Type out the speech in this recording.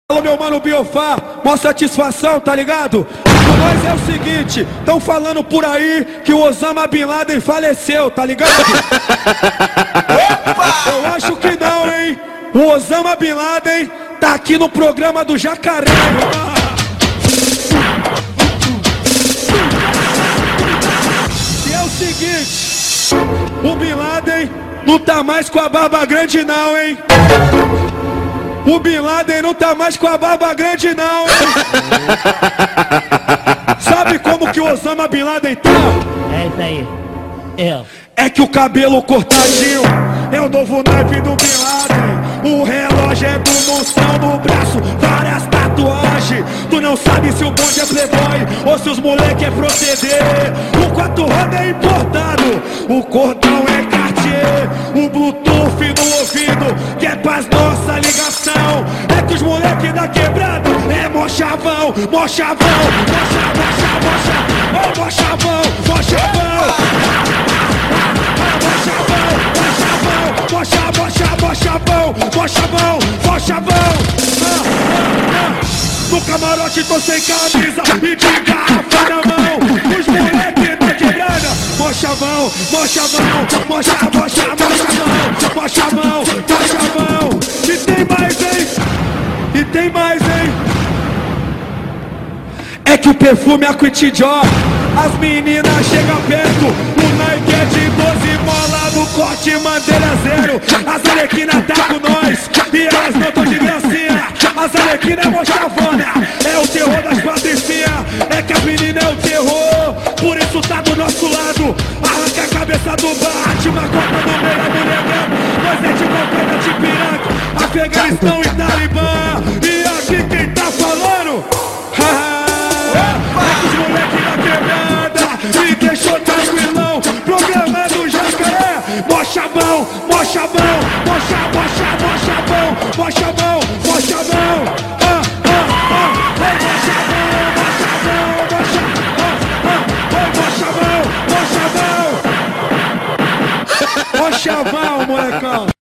Alô, meu mano Biofá, mó satisfação, tá ligado? Pra nós é o seguinte, tão falando por aí que o Osama Bin Laden faleceu, tá ligado? Eu acho que não, hein? O Osama Bin Laden tá aqui no programa do Jacaré. E é o seguinte, o Bin Laden não tá mais com a barba grande não, hein? O Bin Laden não tá mais com a barba grande não, hein? Sabe como que o Osama Bin Laden tá? É isso aí. É que o cabelo cortadinho é o novo naipe do Bin Laden. O relógio é do monstrão no braço, várias tatuagens. Tu não sabe se o bonde é playboy ou se os moleque é proceder. O 4 roda é importado, o cordão é Cartier. O Bluetooth no ouvido, que é pras nossa ligação. É que os moleque da quebrada é mó chavão, mó chavão, mó chavão, mó chavão, mó chavão. No camarote tô sem camisa e de garrafa na mão. Os moleque da quebrada, mó chavão, mó chavão, mó chavão, mó chavão, mó chavão, mó chavão. E tem mais, hein? E tem mais, hein? É que o perfume é Aquitijó, as meninas chegam perto. O Nike é de 12 mola no corte, bandeira zero. As Arlequina tá com nós e elas não tão de gracinha. As Arlequina é mó chavona, é o terror das patricinhas. É que a menina é o terror, por isso tá do nosso lado. Arranca a cabeça do Batman, corta no meio da mulher. Nós é de Cocaína de Piraca, Afeganistão e Talibã. E aqui quem tá falando? É que os moleque da quebrada me deixou tranquilão. Programa do Jacaré, mó chavão, mó chavão, mó chavão, mó chavão, mó chavão, mó chavão. Mó chavão, molecão.